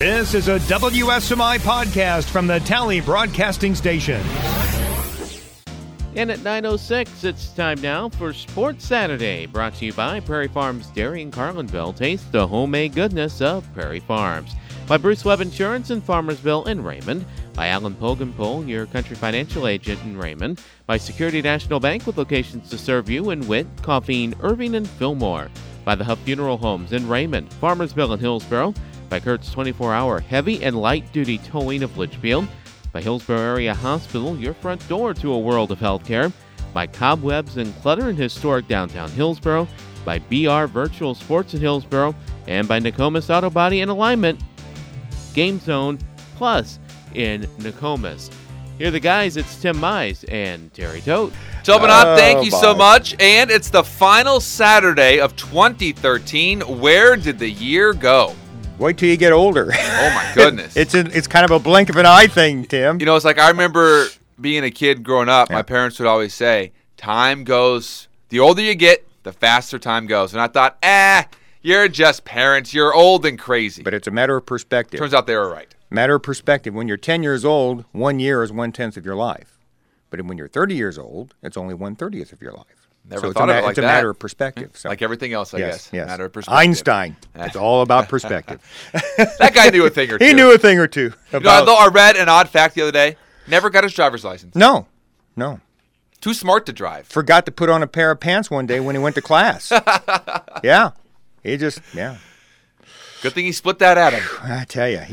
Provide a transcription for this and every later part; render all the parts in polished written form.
This is a WSMI podcast from the Tally Broadcasting Station. And at 9:06, it's time now for Sports Saturday, brought to you by Prairie Farms Dairy in Carlinville. Taste the homemade goodness of Prairie Farms. By Bruce Webb Insurance in Farmersville and Raymond. By Alan Pogenpole, your country financial agent in Raymond. By Security National Bank with locations to serve you in Witt, Coffeen, Irving, and Fillmore. By the Huff Funeral Homes in Raymond, Farmersville, and Hillsborough. By Kurt's 24-hour heavy and light-duty towing of Litchfield. By Hillsborough Area Hospital, your front door to a world of healthcare. By Cobwebs and Clutter in historic downtown Hillsborough. By BR Virtual Sports in Hillsborough. And by Nokomis Auto Body and Alignment. Game Zone Plus in Nokomis. Here are the guys. It's Tim Mize and Terry Tote. Tobin up, thank you so much. And it's the final Saturday of 2013. Where did the year go? Wait till you get older. Oh, my goodness. It's kind of a blink of an eye thing, Tim. You know, it's like I remember being a kid growing up, my parents would always say, time goes, the older you get, the faster time goes. And I thought, you're just parents. You're old and crazy. But it's a matter of perspective. Turns out they were right. Matter of perspective. When you're 10 years old, 1 year is 1/10 of your life. But when you're 30 years old, it's only 1/30 of your life. Never thought of it like that. It's a matter of perspective. So. Like everything else, I guess. Yes. Matter of perspective. Einstein. It's all about perspective. That guy knew a thing or two. He knew a thing or two. Though I read an odd fact the other day. Never got his driver's license. No. Too smart to drive. Forgot to put on a pair of pants one day when he went to class. Yeah. Good thing he split that at him. I tell you,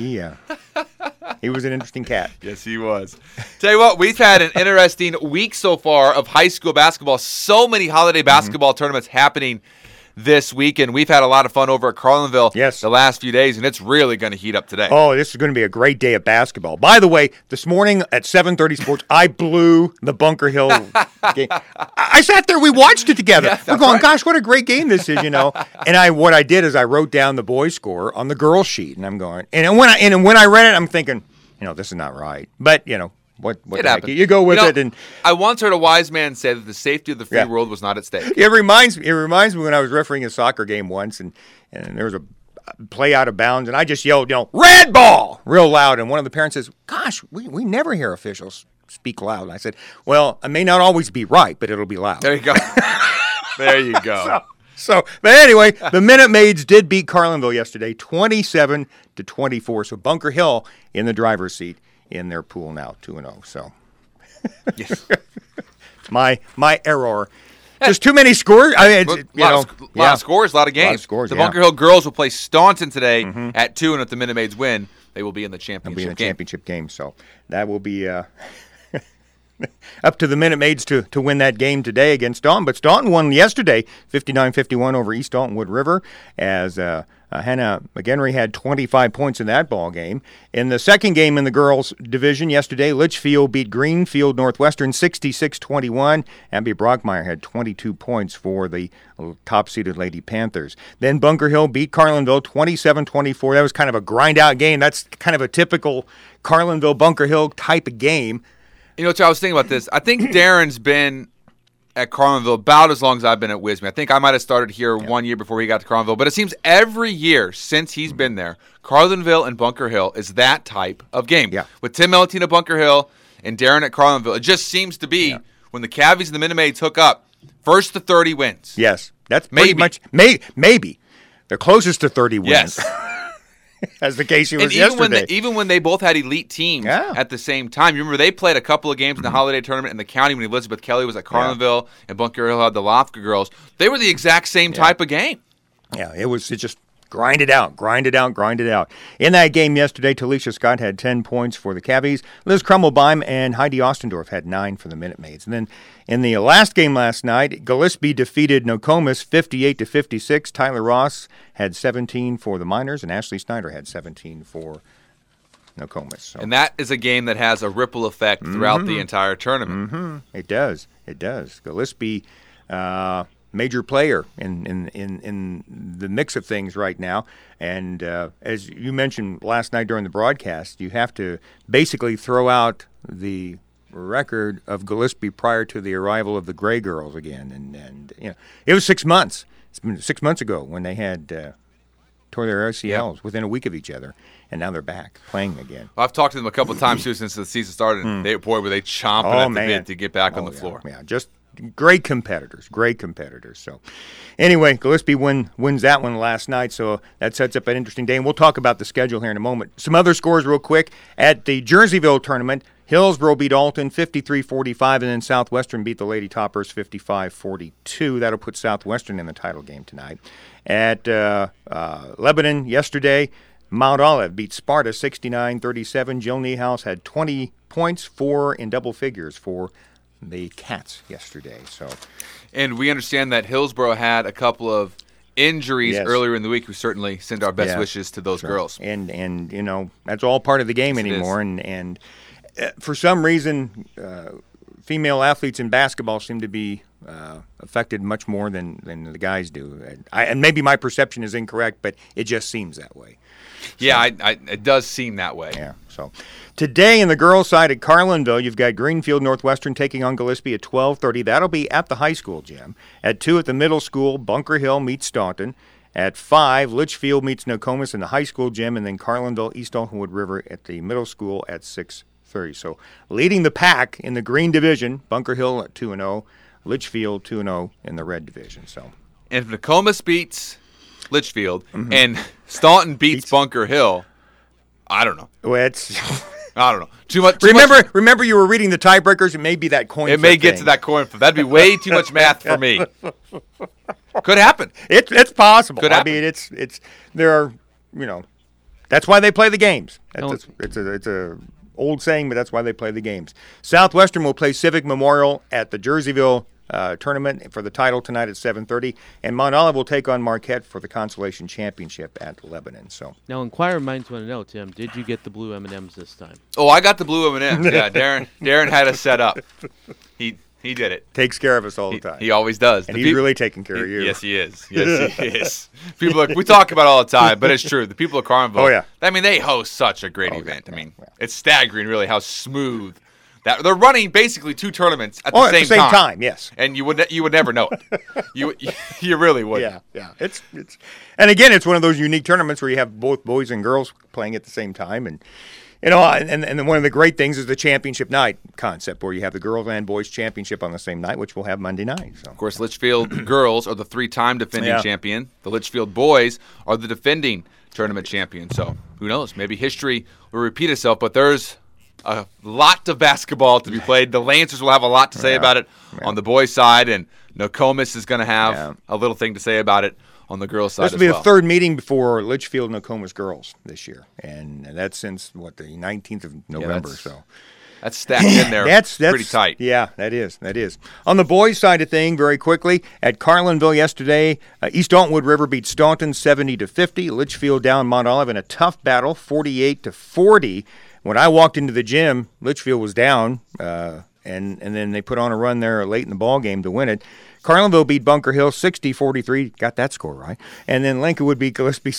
he was an interesting cat. Yes, he was. Tell you what, we've had an interesting week so far of high school basketball. So many holiday basketball tournaments happening this weekend. We've had a lot of fun over at Carlinville the last few days, and it's really going to heat up today. Oh, this is going to be a great day of basketball. By the way, this morning at 7:30 Sports, I blew the Bunker Hill game. I sat there, we watched it together. Yeah, we're going, right. Gosh, what a great game this is, And what I did is I wrote down the boys' score on the girls' sheet, and I'm going, and when I read it, I'm thinking, this is not right. But, What it happened. You go with it, and I once heard a wise man say that the safety of the free world was not at stake. It reminds me when I was refereeing a soccer game once, and there was a play out of bounds, and I just yelled, red ball, real loud, and one of the parents says, "Gosh, we never hear officials speak loud." And I said, "Well, I may not always be right, but it'll be loud." There you go. There you go. But anyway, the Minute Maids did beat Carlinville yesterday, 27-24. So Bunker Hill in the driver's seat in their pool now, 2-0. So, yes. my error. Just too many scores. I mean, a lot of scores, a lot of games. A lot of scores, the Bunker Hill girls will play Staunton today at 2, and if the Minute Maids win, they will be in the championship game. So that will be up to the Minute Maids to win that game today against Staunton. But Staunton won yesterday, 59-51 over East Staunton Wood River, as Hannah McHenry had 25 points in that ball game. In the second game in the girls' division yesterday, Litchfield beat Greenfield Northwestern 66-21. Abby Brockmeyer had 22 points for the top-seeded Lady Panthers. Then Bunker Hill beat Carlinville 27-24. That was kind of a grind-out game. That's kind of a typical Carlinville-Bunker Hill type of game. I was thinking about this. I think Darren's been at Carlinville about as long as I've been at Wisme. I think I might have started here 1 year before he got to Carlinville. But it seems every year since he's been there, Carlinville and Bunker Hill is that type of game. Yeah. With Tim Melantine at Bunker Hill and Darren at Carlinville, it just seems to be when the Cavies and the Minute Maids hook up, first to 30 wins. Yes. That's pretty much maybe. The closest to 30 wins. Yes. As the case was yesterday. Even when they both had elite teams at the same time. You remember they played a couple of games in the holiday tournament in the county when Elizabeth Kelly was at Carlinville and Bunker Hill had the Lofka girls. They were the exact same type of game. Yeah, it just grind it out. In that game yesterday, Talisha Scott had 10 points for the Cavies. Liz Krummelbeim and Heidi Ostendorf had 9 for the Minute Maids. And then in the last game last night, Gillespie defeated Nokomis 58-56. Tyler Ross had 17 for the Miners, and Ashley Snyder had 17 for Nokomis. So. And that is a game that has a ripple effect throughout the entire tournament. Mm-hmm. It does. Gillespie, major player in the mix of things right now. And as you mentioned last night during the broadcast, you have to basically throw out the record of Gillespie prior to the arrival of the Gray Girls again. And it was 6 months. It's been 6 months ago when they had tore their ACLs within a week of each other, and now they're back playing again. Well, I've talked to them a couple of times too since the season started. And were they chomping at the bit to get back on the floor. Yeah, just great competitors. So, anyway, Gillespie wins that one last night, so that sets up an interesting day. And we'll talk about the schedule here in a moment. Some other scores real quick. At the Jerseyville tournament, Hillsboro beat Alton 53-45, and then Southwestern beat the Lady Toppers 55-42. That'll put Southwestern in the title game tonight. At Lebanon yesterday, Mount Olive beat Sparta 69-37. Jill Niehaus had 20 points, 4 in double figures for the Cats yesterday. And we understand that Hillsboro had a couple of injuries earlier in the week. We certainly send our best wishes to those girls. And that's all part of the game anymore. And for some reason, female athletes in basketball seem to be affected much more than the guys do. And maybe my perception is incorrect, but it just seems that way. Yeah, it does seem that way. Yeah. So today in the girls' side at Carlinville, you've got Greenfield Northwestern taking on Gillespie at 12:30. That'll be at the high school gym. At 2 at the middle school, Bunker Hill meets Staunton. At 5, Litchfield meets Nokomis in the high school gym, and then Carlinville, East Alton Wood River at the middle school at 6:30. So leading the pack in the green division, Bunker Hill at 2-0, Litchfield 2-0 in the red division. So, and if Nokomis beats Litchfield and Staunton beats Bunker Hill, I don't know. Well, I don't know. Too much. Remember, you were reading the tiebreakers. It may be that coin. It may get to that coin flip. That'd be way too much math for me. Could happen. It's possible. Could happen. I mean, it's there are that's why they play the games. It's a old saying, but that's why they play the games. Southwestern will play Civic Memorial at the Jerseyville tournament for the title tonight at 7:30, and Mount Olive will take on Marquette for the consolation championship at Lebanon. So now, inquiring minds want to know, Tim, did you get the blue M&Ms this time? Oh, I got the blue M&Ms. Yeah, Darren had us set up. He did it. Takes care of us all the time. He always does. And he's really taking care of you. Yes, he is. Yes, he is. We talk about it all the time, but it's true. The people of Carlinville. Oh yeah. I mean, they host such a great event. I mean, it's staggering, really, how smooth. That they're running basically 2 tournaments at the same time. Yes, and you would never know it. you really would. Yeah. It's and again, it's one of those unique tournaments where you have both boys and girls playing at the same time, and and one of the great things is the championship night concept, where you have the girls and boys championship on the same night, which we'll have Monday night. So. Of course, Litchfield girls are the 3-time defending champion. The Litchfield boys are the defending tournament champion. So who knows? Maybe history will repeat itself, but there's a lot of basketball to be played. The Lancers will have a lot to say about it on the boys' side, and Nokomis is going to have a little thing to say about it on the girls' side as well. This will be the third meeting before Litchfield and Nokomis girls this year, and that's since, the 19th of November. So that's stacked in there. That's pretty tight. Yeah, that is. On the boys' side of thing, very quickly, at Carlinville yesterday, East Alton Wood River beat Staunton 70-50. Litchfield down Mount Olive in a tough battle, 48-40. When I walked into the gym, Litchfield was down, and then they put on a run there late in the ball game to win it. Carlinville beat Bunker Hill 60-43, got that score right, and then Lincolnwood beat Gillespie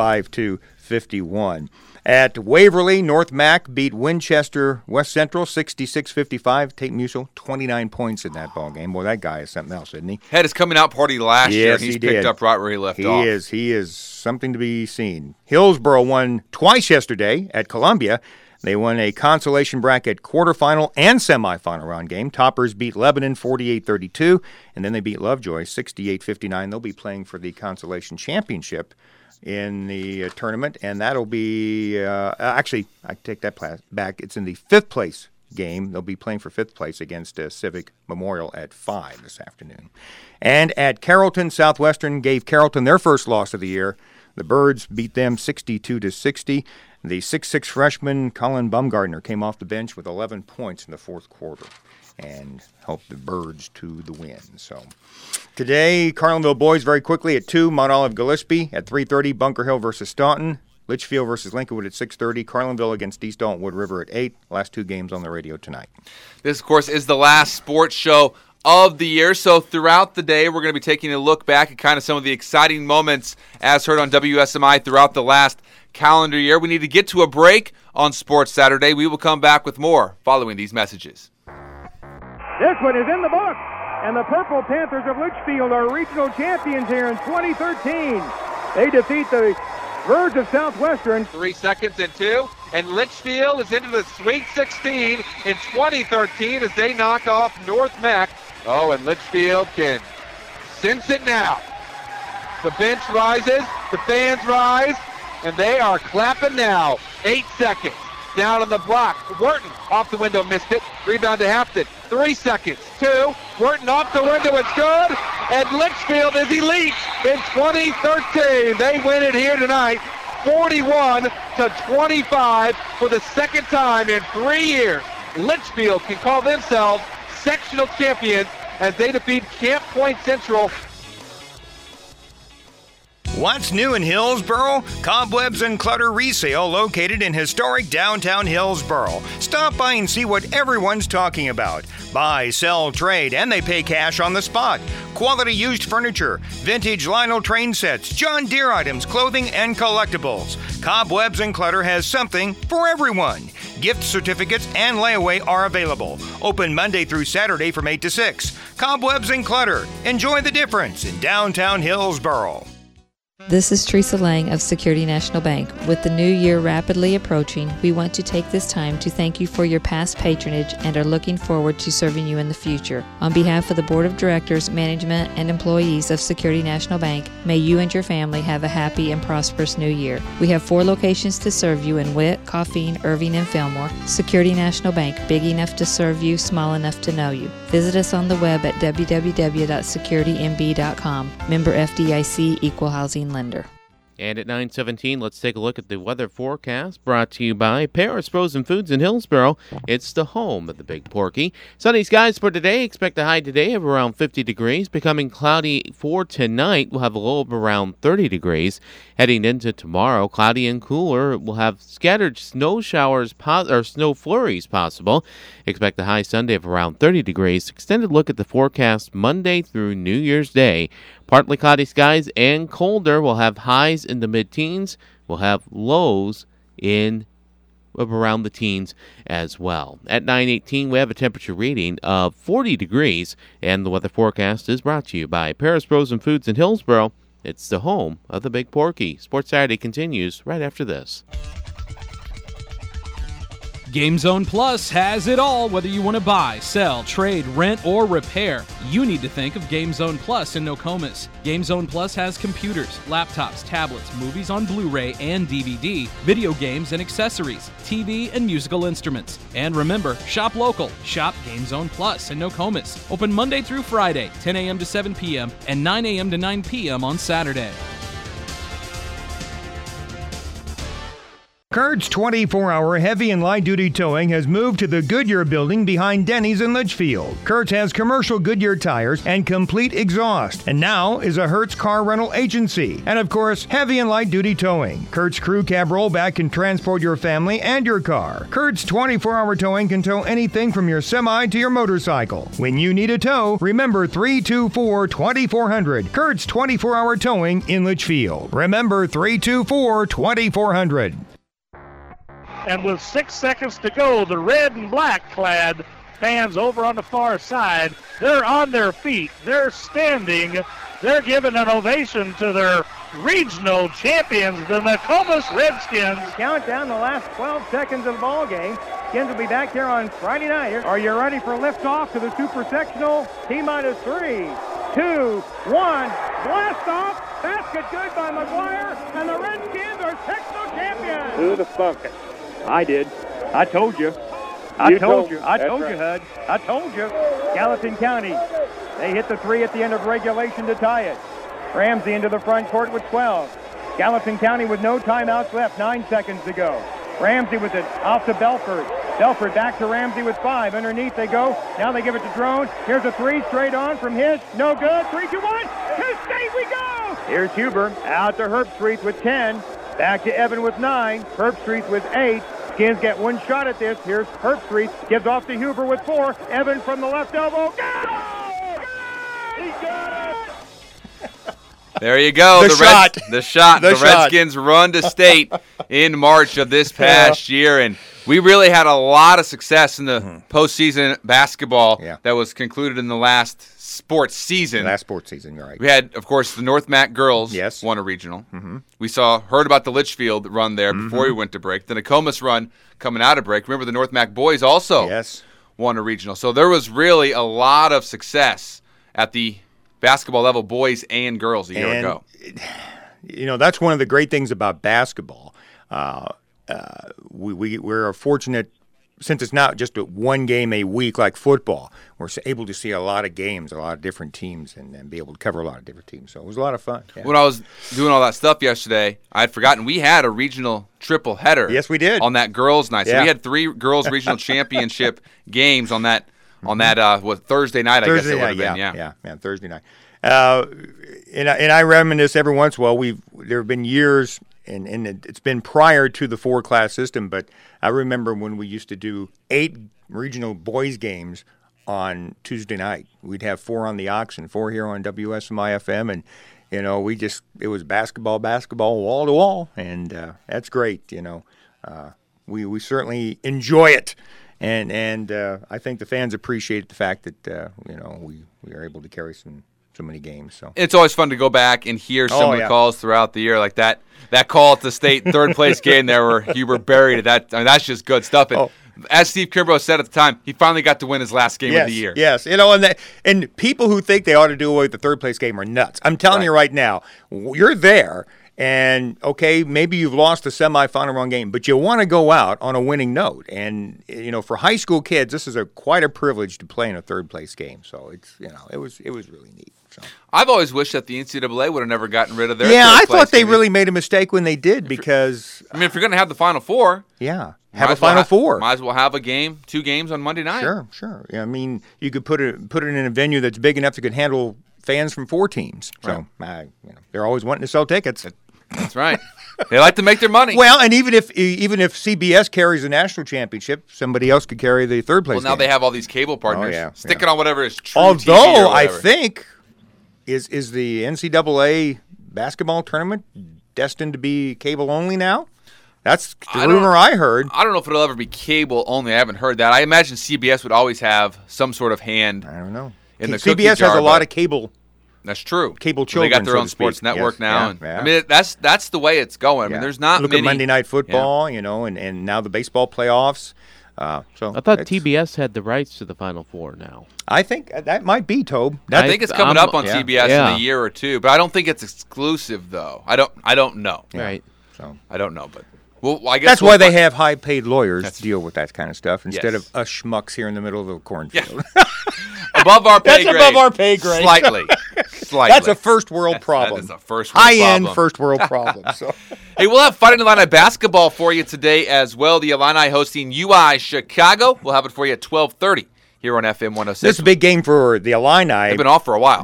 65-51. At Waverly, North Mac beat Winchester West Central 66-55. Tate Musil, 29 points in that ball game. Boy, that guy is something else, isn't he? Had his coming out party last year, and he's picked up right where he left off. He is something to be seen. Hillsboro won twice yesterday at Columbia. They won a consolation bracket quarterfinal and semifinal round game. Toppers beat Lebanon 48-32, and then they beat Lovejoy 68-59. They'll be playing for the consolation championship in the tournament, and that'll be actually, I take that back. It's in the 5th place game. They'll be playing for 5th place against Civic Memorial at 5 this afternoon. And at Carrollton, Southwestern gave Carrollton their first loss of the year. The Birds beat them 62-60. The 6'6" freshman Colin Bumgardner came off the bench with 11 points in the 4th quarter and helped the Birds to the win. So today, Carlinville boys very quickly at 2, Mount Olive Gillespie at 3:30, Bunker Hill versus Staunton, Litchfield versus Lincolnwood at 6:30, Carlinville against East Alton Wood River at 8. Last 2 games on the radio tonight. This, of course, is the last sports show of the year. So throughout the day, we're going to be taking a look back at kind of some of the exciting moments as heard on WSMI throughout the last calendar year. We need to get to a break on Sports Saturday. We will come back with more following these messages. This one is in the book, and the Purple Panthers of Litchfield are regional champions here in 2013. They defeat the verge of Southwestern. 3 seconds and 2. And Litchfield is into the Sweet 16 in 2013 as they knock off North Mac. Oh, and Litchfield can sense it now. The bench rises, the fans rise, and they are clapping now. 8 seconds. Down on the block. Wharton off the window, missed it. Rebound to Hampton. 3 seconds. 2. Wharton off the window. It's good. And Litchfield is elite in 2013. They win it here tonight. 41-25 for the second time in 3 years. Litchfield can call themselves sectional champions as they defeat Camp Point Central. What's new in Hillsboro? Cobwebs and Clutter Resale located in historic downtown Hillsboro. Stop by and see what everyone's talking about. Buy, sell, trade, and they pay cash on the spot. Quality used furniture, vintage Lionel train sets, John Deere items, clothing, and collectibles. Cobwebs and Clutter has something for everyone. Gift certificates and layaway are available. Open Monday through Saturday from 8 to 6. Cobwebs and Clutter. Enjoy the difference in downtown Hillsboro. This is Teresa Lang of Security National Bank. With the new year rapidly approaching, we want to take this time to thank you for your past patronage and are looking forward to serving you in the future. On behalf of the Board of Directors, management, and employees of Security National Bank, may you and your family have a happy and prosperous new year. We have 4 locations to serve you in Witt, Coffeen, Irving, and Fillmore. Security National Bank, big enough to serve you, small enough to know you. Visit us on the web at www.securitynb.com. Member FDIC, Equal Housing Lender. And at 9:17, let's take a look at the weather forecast brought to you by Paris Frozen Foods in Hillsboro. It's the home of the Big Porky. Sunny skies for today. Expect a high today of around 50 degrees. Becoming cloudy for tonight. We'll have a low of around 30 degrees. Heading into tomorrow, cloudy and cooler. We'll have scattered snow showers or snow flurries possible. Expect a high Sunday of around 30 degrees. Extended look at the forecast Monday through New Year's Day. Partly cloudy skies and colder. We'll have highs in the mid-teens. We'll have lows of around the teens as well. At 9:18, we have a temperature reading of 40 degrees. And the weather forecast is brought to you by Paris Frozen Foods in Hillsboro. It's the home of the Big Porky. Sports Saturday continues right after this. Game Zone Plus has it all. Whether you want to buy, sell, trade, rent, or repair, you need to think of Game Zone Plus in Nokomis. Game Zone Plus has computers, laptops, tablets, movies on Blu-ray and DVD, video games and accessories, TV and musical instruments. And remember, shop local. Shop Game Zone Plus in Nokomis. Open Monday through Friday, 10 a.m. to 7 p.m. and 9 a.m. to 9 p.m. on Saturday. Kurt's 24-hour heavy and light-duty towing has moved to the Goodyear building behind Denny's in Litchfield. Kurt's has commercial Goodyear tires and complete exhaust, and now is a Hertz car rental agency. And of course, heavy and light-duty towing. Kurt's crew cab rollback can transport your family and your car. Kurt's 24-hour towing can tow anything from your semi to your motorcycle. When you need a tow, remember 324-2400. Kurt's 24-hour towing in Litchfield. Remember 324-2400. And with 6 seconds to go, the red and black clad fans over on the far side, they're on their feet. They're standing. They're giving an ovation to their regional champions, the Nokomis Redskins. Count down the last 12 seconds of the ball game. Skins will be back here on Friday night. Are you ready for liftoff to the Super Sectional? T-minus 3, 2, 1. Blast off. Basket good by McGuire. And the Redskins are sectional champions. Who'd have thunk it? I did. I told you. I told you, Hud. I told you. Gallatin County. They hit the 3 at the end of regulation to tie it. Ramsey into the front court with 12. Gallatin County with no timeouts left. 9 seconds to go. Ramsey with it off to Belford. Belford back to Ramsey with 5. Underneath they go. Now they give it to Drone. Here's a 3 straight on from Hish. No good. 3, 2, 1. To state we go. Here's Huber. Out to Herbstreit with 10. Back to Evan with 9. Herbstreit with 8. Skins get one shot at this. Here's Herbstreit. Gives off to Huber with 4. Evan from the left elbow. Go! He got it! There you go. The shot. The Redskins run to state in March of this past year. And We really had a lot of success in the postseason basketball that was concluded in the last sports season. Last sports season, you're right. We had, of course, the North Mac girls won a regional. We heard about the Litchfield run there before we went to break. The Nokomis run coming out of break. Remember, the North Mac boys also won a regional. So there was really a lot of success at the basketball level, boys and girls, a year ago. That's one of the great things about basketball. We're fortunate, since it's not just one game a week like football, we're able to see a lot of games, a lot of different teams, and be able to cover a lot of different teams. So it was a lot of fun. Yeah. When I was doing all that stuff yesterday, I had forgotten we had a regional triple header. Yes, we did. On that girls' night. So we had 3 girls' regional championship games on that Thursday night, I guess it would have been. Yeah, Thursday night. And I reminisce every once in a while. There have been years, and it's been prior to the 4-class system, but I remember when we used to do 8 regional boys games on Tuesday night. We'd have 4 on the Ox and 4 here on WSMI-FM, and it was basketball, wall to wall, and that's great. We certainly enjoy it, and I think the fans appreciate the fact that we are able to carry so many games. So it's always fun to go back and hear some of the calls throughout the year, like that call at the state third place game there where you were buried at that. I mean, that's just good stuff. And as Steve Kimbrough said at the time, he finally got to win his last game of the year. Yes, and people who think they ought to do away with the third place game are nuts. I'm telling you right now, you're there. And, okay, maybe you've lost the semifinal round game, but you want to go out on a winning note. And, for high school kids, this is quite a privilege to play in a third-place game. So, it was really neat. So. I've always wished that the NCAA would have never gotten rid of their I thought they really made a mistake when they did because – if you're going to have the Final Four – have a Final Four. Might as well have 2 games on Monday night. Sure. Yeah, you could put it in a venue that's big enough that could handle fans from 4 teams. So, they're always wanting to sell tickets. That's right. They like to make their money. Well, and even if CBS carries the national championship, somebody else could carry the third place. Well, now they have all these cable partners. Stick it on whatever is true. Although I think is the NCAA basketball tournament destined to be cable only now? That's the rumor I heard. I don't know if it'll ever be cable only. I haven't heard that. I imagine CBS would always have some sort of hand. I don't know. In the CBS has a lot of cable. That's true. Cable children. They got their own sports network now. I mean, that's the way it's going. I mean, there's not Look many. At Monday Night Football, and now the baseball playoffs. I thought TBS had the rights to the Final Four now. I think that might be, Tobe. I think it's coming up on CBS in a year or two, but I don't think it's exclusive though. I don't know. Right. So I don't know, but. Well, I guess that's why they have high-paid lawyers to deal with that kind of stuff instead of us schmucks here in the middle of the cornfield. Yeah. Above our pay grade. That's above our pay grade. Slightly. That's a first-world problem. That is a first-world problem. High-end first-world problem. So. Hey, we'll have Fighting Illini basketball for you today as well. The Illini hosting UI Chicago. We'll have it for you at 12:30 here on FM 106. This is a big game for the Illini. They've been off for a while.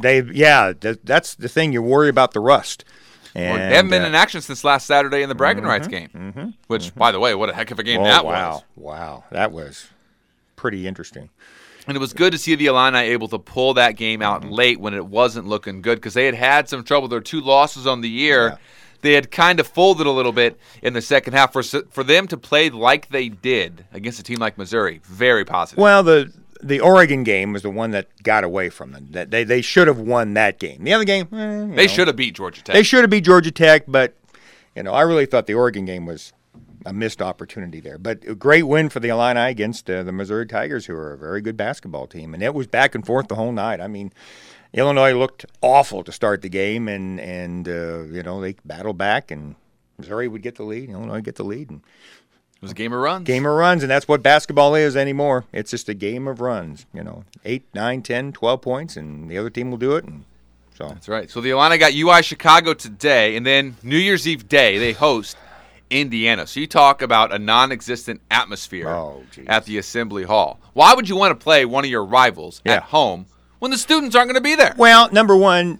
That's the thing. You worry about the rust. And, they haven't been in action since last Saturday in the bragging rights game, which, by the way, what a heck of a game that was. Wow. That was pretty interesting. And it was good to see the Illini able to pull that game out late when it wasn't looking good because they had some trouble. Their 2 losses on the year. Yeah. They had kind of folded a little bit in the second half. For them to play like they did against a team like Missouri, very positive. Well, the Oregon game was the one that got away from them. That they should have won that game. The other game, they should have beat Georgia Tech. They should have beat Georgia Tech, but I really thought the Oregon game was a missed opportunity there. But a great win for the Illini against the Missouri Tigers, who are a very good basketball team, and it was back and forth the whole night. I mean, Illinois looked awful to start the game, and they battled back, and Missouri would get the lead, Illinois would get the lead, and it was a game of runs. And that's what basketball is anymore. It's just a game of runs, 8, 9, 10, 12 points, and the other team will do it. And so that's right. So the Illini got UI Chicago today, and then New Year's Eve day they host Indiana. So you talk about a non-existent atmosphere at the Assembly Hall. Why would you want to play one of your rivals at home when the students aren't going to be there? Well, number one,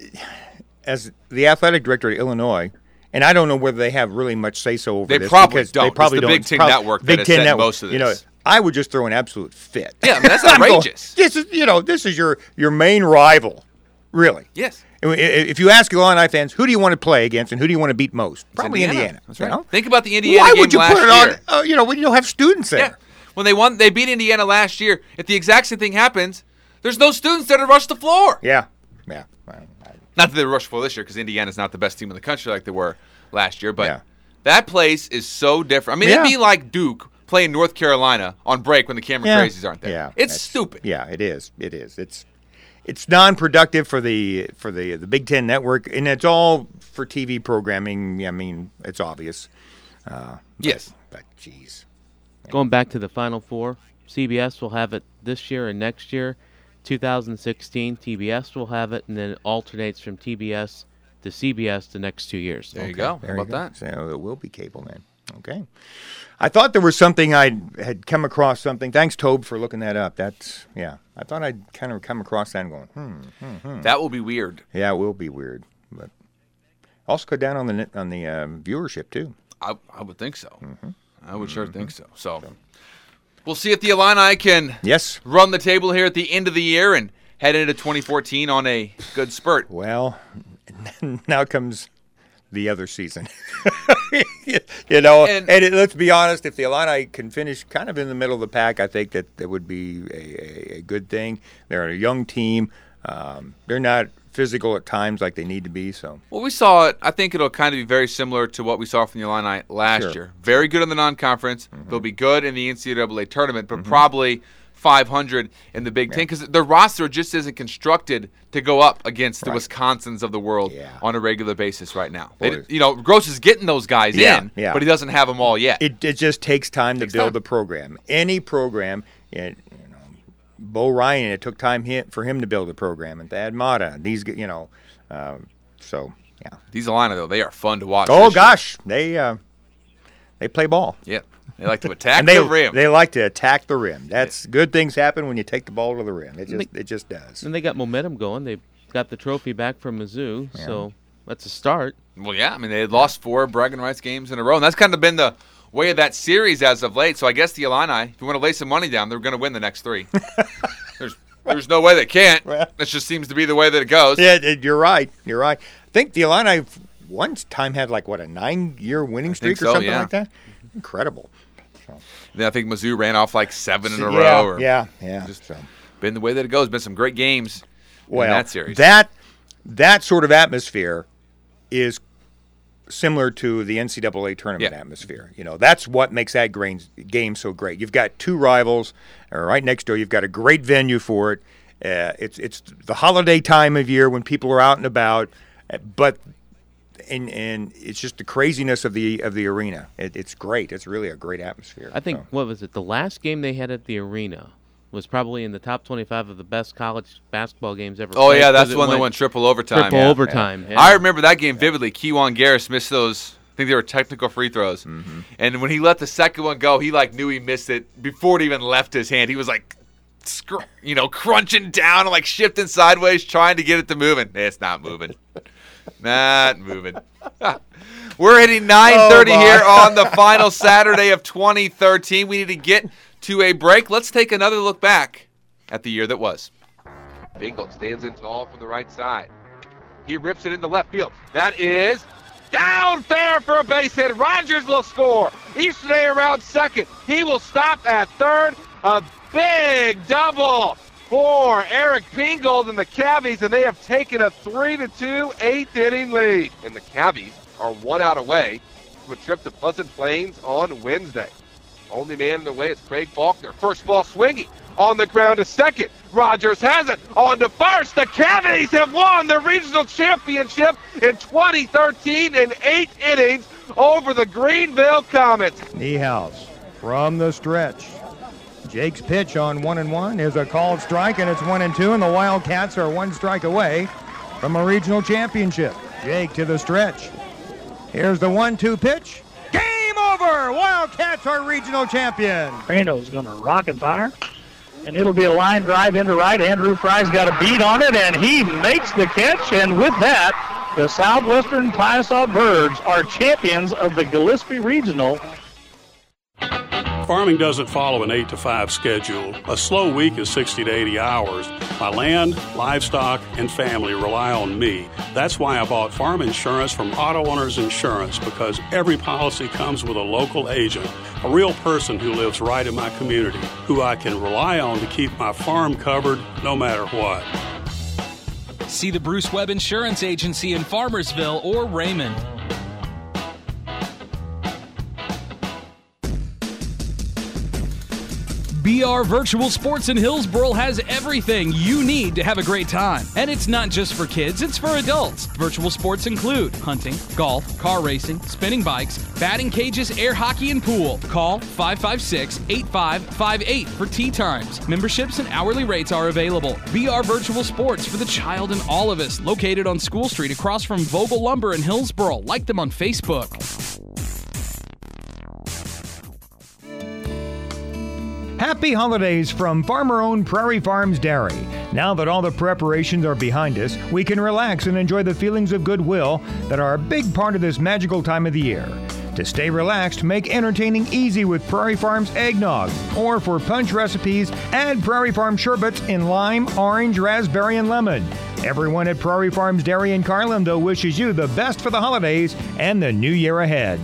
as the athletic director at Illinois, and I don't know whether they have really much say-so over this. They probably don't. They probably don't. Big Ten Network that has set most of this. I would just throw an absolute fit. Yeah, that's outrageous. This is your main rival. Really? Yes. If you ask Illini fans, who do you want to play against and who do you want to beat most? Probably Indiana. That's right. You know? Think about the Indiana Why game would you last put year. it on? When you don't have students there. Yeah. When they beat Indiana last year. If the exact same thing happens, there's no students there to rush the floor. Yeah. Not that they rush the floor this year, because Indiana's not the best team in the country like they were last year. But Yeah. that place is so different. I mean, Yeah. it'd be like Duke playing North Carolina on break when the Cameron Crazies aren't there. Yeah, It's stupid. Yeah, it is. It is. It's non-productive for the Big Ten Network, and it's all for TV programming. I mean, it's obvious. Yes. But geez. Going back to the Final Four, CBS will have it this year and next year. 2016, TBS will have it, and then it alternates from TBS to CBS the next 2 years. There you go. There How you about go. that? So it will be cable then. Okay. I thought there was something I had come across something. Thanks, Tobe, for looking that up. That's I thought I'd kind of come across that and going, That will be weird. Yeah, it will be weird, but also go down on the viewership too. I would think so. Mm-hmm. I would sure think so. So we'll see if the Illini can Yes. run the table here at the end of the year and head into 2014 on a good spurt. Well, now comes the other season. Let's be honest, if the Illini can finish kind of in the middle of the pack, I think that would be a good thing. They're a young team. They're not physical at times like they need to be. So Well, we saw it. I think it'll kind of be very similar to what we saw from the Illini last year. Very good in the non-conference. They'll be good in the NCAA tournament, but probably 500 in the Big Ten because their roster just isn't constructed to go up against the Wisconsins of the world on a regular basis right now. Gross is getting those guys in, but he doesn't have them all yet. It just takes time to build the program. Any program, Bo Ryan, it took time for him to build a program, and Thad Matta. These, so yeah. These Illini though, they are fun to watch. Oh gosh, they play ball. Yeah, they like to attack and the rim. They like to attack the rim. That's good things happen when you take the ball to the rim. It just does. And they got momentum going. They got the trophy back from Mizzou, so that's a start. Well, yeah, I mean they had lost 4 bragging rights games in a row, and that's kind of been the way of that series as of late. So I guess the Illini, if you want to lay some money down, they're going to win the next 3. There's no way they can't. That just seems to be the way that it goes. Yeah, you're right. I think the Illini one time had a 9-year winning streak or something like that. Incredible. So. Then I think Mizzou ran off 7 in a row. Yeah. Just been the way that it goes. Been some great games in that series. That sort of atmosphere is similar to the NCAA tournament atmosphere. That's what makes that game so great. You've got 2 rivals right next door. You've got a great venue for it. It's the holiday time of year when people are out and about, but and it's just the craziness of the arena. It's great. It's really a great atmosphere. I think what was it? The last game they had at the arena was probably in the top 25 of the best college basketball games ever. Oh, played, yeah, that's the one that went triple overtime. Yeah. I remember that game vividly. Kejuan Garris missed those. I think they were technical free throws. Mm-hmm. And when he let the second one go, he knew he missed it before it even left his hand. He was crunching down and shifting sideways, trying to get it to moving. It's not moving. Not moving. We're hitting 9:30 here on the final Saturday of 2013. We need to get to a break. Let's take another look back at the year that was. Bingle stands in tall from the right side. He rips it into left field. That is down fair for a base hit. Rogers will score. Easterday around second. He will stop at third. A big double for Eric Pingold and the Cavs, and they have taken a 3-2 8th-inning lead. And the Cavs are 1 out away from a trip to Pleasant Plains on Wednesday. Only man in the way is Craig Faulkner. First ball swinging on the ground to second. Rogers has it on to first. The Cavs have won the regional championship in 2013 in 8 innings over the Greenville Comets. Niehaus from the stretch. Jake's pitch on 1-1 is a called strike, and it's 1-2, and the Wildcats are 1 strike away from a regional championship. Jake to the stretch. Here's the 1-2 pitch. Game over! Wildcats are regional champion. Reno's going to rocket fire, and it'll be a line drive into right. Andrew Fry's got a beat on it, and he makes the catch, and with that, the Southwestern Tiosaw Birds are champions of the Gillespie Regional. Farming doesn't follow an 8 to 5 schedule. A slow week is 60 to 80 hours. My land, livestock, and family rely on me. That's why I bought farm insurance from Auto Owners Insurance, because every policy comes with a local agent, a real person who lives right in my community, who I can rely on to keep my farm covered no matter what. See the Bruce Webb Insurance Agency in Farmersville or Raymond. BR Virtual Sports in Hillsboro has everything you need to have a great time. And it's not just for kids, it's for adults. Virtual sports include hunting, golf, car racing, spinning bikes, batting cages, air hockey, and pool. Call 556-8558 for tee times. Memberships and hourly rates are available. BR Virtual Sports for the child in all of us. Located on School Street across from Vogel Lumber in Hillsboro. Like them on Facebook. Happy holidays from farmer-owned Prairie Farms Dairy. Now that all the preparations are behind us, we can relax and enjoy the feelings of goodwill that are a big part of this magical time of the year. To stay relaxed, make entertaining easy with Prairie Farms Eggnog. Or for punch recipes, add Prairie Farm sherbets in lime, orange, raspberry, and lemon. Everyone at Prairie Farms Dairy in Carlinville wishes you the best for the holidays and the new year ahead.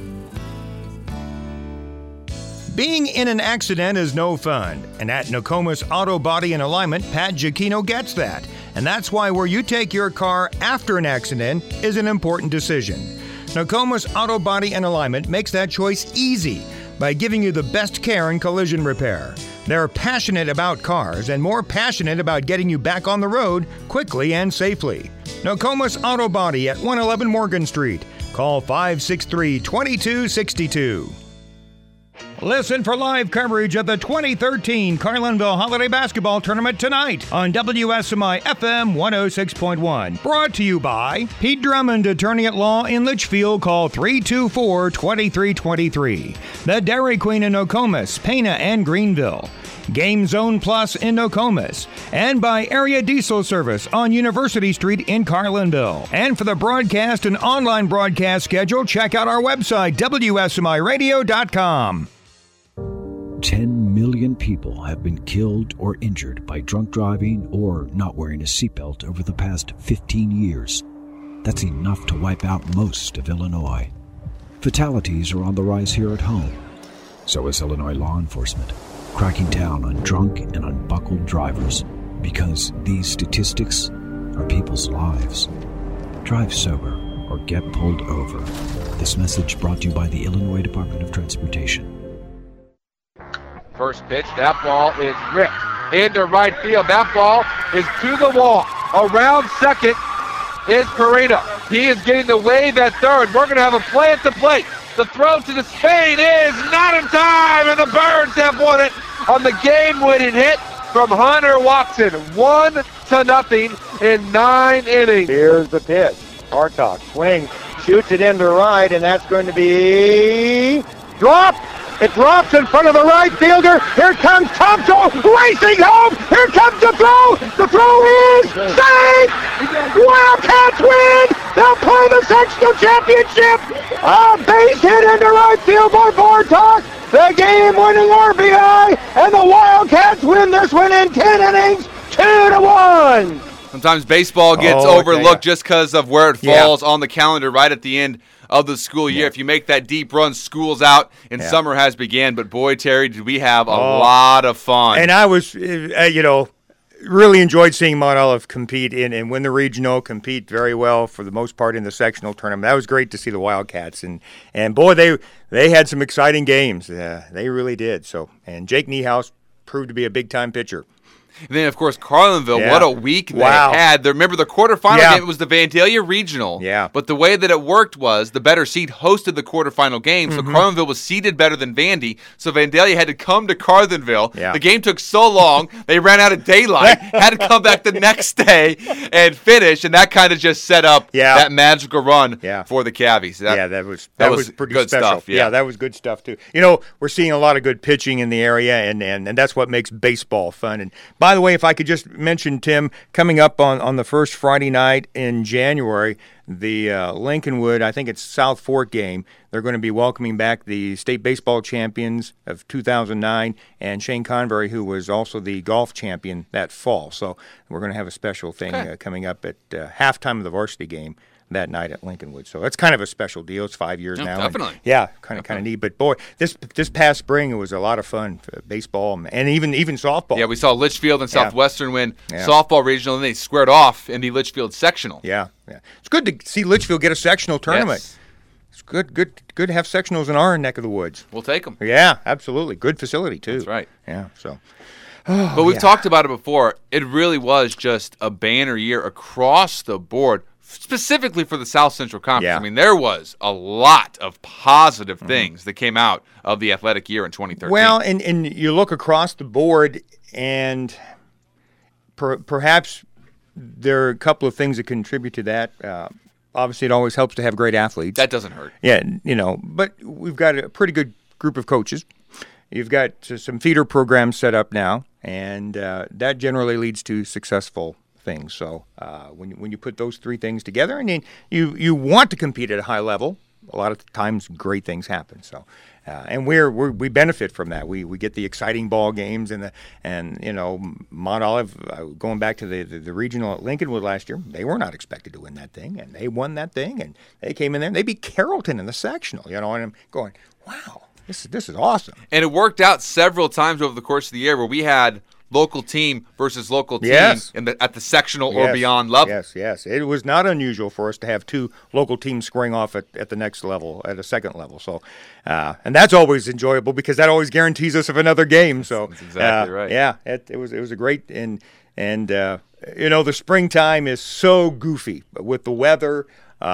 Being in an accident is no fun, and at Nokomis Auto Body and Alignment, Pat Giacchino gets that. And that's why where you take your car after an accident is an important decision. Nokomis Auto Body and Alignment makes that choice easy by giving you the best care in collision repair. They're passionate about cars and more passionate about getting you back on the road quickly and safely. Nokomis Auto Body at 111 Morgan Street. Call 563-2262. Listen for live coverage of the 2013 Carlinville Holiday Basketball Tournament tonight on WSMI FM 106.1. Brought to you by Pete Drummond, attorney at law in Litchfield. Call 324-2323. The Dairy Queen in Nokomis, Pana, and Greenville. Game Zone Plus in Nokomis. And by Area Diesel Service on University Street in Carlinville. And for the broadcast and online broadcast schedule, check out our website, WSMIRadio.com. 10 million people have been killed or injured by drunk driving or not wearing a seatbelt over the past 15 years. That's enough to wipe out most of Illinois. Fatalities are on the rise here at home. So is Illinois law enforcement, cracking down on drunk and unbuckled drivers, because these statistics are people's lives. Drive sober or get pulled over. This message brought to you by the Illinois Department of Transportation. First pitch, that ball is ripped into right field. That ball is to the wall. Around second is Perino. He is getting the wave at third. We're going to have a play at the plate. The throw to the Spain is not in time, and the Birds have won it on the game-winning hit from Hunter Watson. 1-0 in 9 innings. Here's the pitch. Hartock swings, shoots it into right, and that's going to be dropped. It drops in front of the right fielder. Here comes Thompson racing home. Here comes the throw. The throw is safe. Wildcats win. They'll play the sectional championship. A base hit into right field by Bartok. The game-winning RBI, and the Wildcats win this one in 10 innings, 2-1. Sometimes baseball gets overlooked just because of where it falls on the calendar right at the end of the school year. If you make that deep run, school's out and summer has begun. But boy, Terry, did we have a lot of fun. And I was, really enjoyed seeing Mount Olive compete and win the regional, compete very well for the most part in the sectional tournament. That was great to see the Wildcats. And boy, they had some exciting games. They really did. So, and Jake Niehaus proved to be a big-time pitcher. And then, of course, Carlinville, what a week they had. Remember, the quarterfinal game, it was the Vandalia Regional. Yeah. But the way that it worked was the better seed hosted the quarterfinal game, so Carlinville was seeded better than Vandy, so Vandalia had to come to Carlinville. Yeah. The game took so long, they ran out of daylight, had to come back the next day and finish, and that kind of just set up that magical run for the Cavies. That was pretty good special. Stuff. Yeah, that was good stuff, too. We're seeing a lot of good pitching in the area, and that's what makes baseball fun. And By the way, if I could just mention, Tim, coming up on the first Friday night in January, the Lincolnwood, I think it's South Fork game, they're going to be welcoming back the state baseball champions of 2009 and Shane Convery, who was also the golf champion that fall. So we're going to have a special thing coming up at halftime of the varsity game that night at Lincolnwood. So that's kind of a special deal. It's 5 years now. Definitely. And kind of neat. But boy, this past spring it was a lot of fun for baseball and even softball. Yeah, we saw Litchfield and Southwestern win softball regional, and they squared off in the Litchfield sectional. Yeah. It's good to see Litchfield get a sectional tournament. Yes. It's good to have sectionals in our neck of the woods. We'll take them. Yeah, absolutely. Good facility too. That's right. Yeah. So. But we've talked about it before. It really was just a banner year across the board, specifically for the South Central Conference. Yeah. I mean, there was a lot of positive things that came out of the athletic year in 2013. Well, and you look across the board, and perhaps there are a couple of things that contribute to that. Obviously, it always helps to have great athletes. That doesn't hurt. Yeah, but we've got a pretty good group of coaches. You've got some feeder programs set up now, and that generally leads to successful things. So when you put those three things together, and you want to compete at a high level, a lot of times great things happen. So and we benefit from that. We get the exciting ball games and Mount Olive, going back to the regional at Lincolnwood last year, they were not expected to win that thing, and they won that thing, and they came in there and they beat Carrollton in the sectional. And I'm going, wow. This is awesome. And it worked out several times over the course of the year where we had local team versus local team at the sectional or beyond level. Yes. It was not unusual for us to have two local teams squaring off at the next level, at a second level. So, and that's always enjoyable because that always guarantees us of another game. So that's exactly right. Yeah, it was a great and the springtime is so goofy with the weather.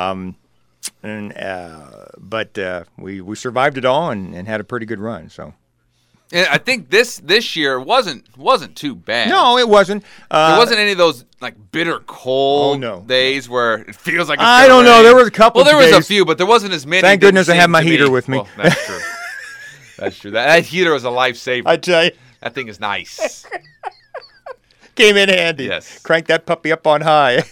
But we survived it all and had a pretty good run. So, and I think this year wasn't too bad. No, it wasn't. There wasn't any of those like bitter cold days where it feels like it's I don't know. There was a couple. Well, there was a few, but there wasn't as many. Thank goodness I have my heater with me. Well, that's true. That's true. That heater is a lifesaver. I tell you, that thing is nice. Came in handy. Yes. Crank that puppy up on high.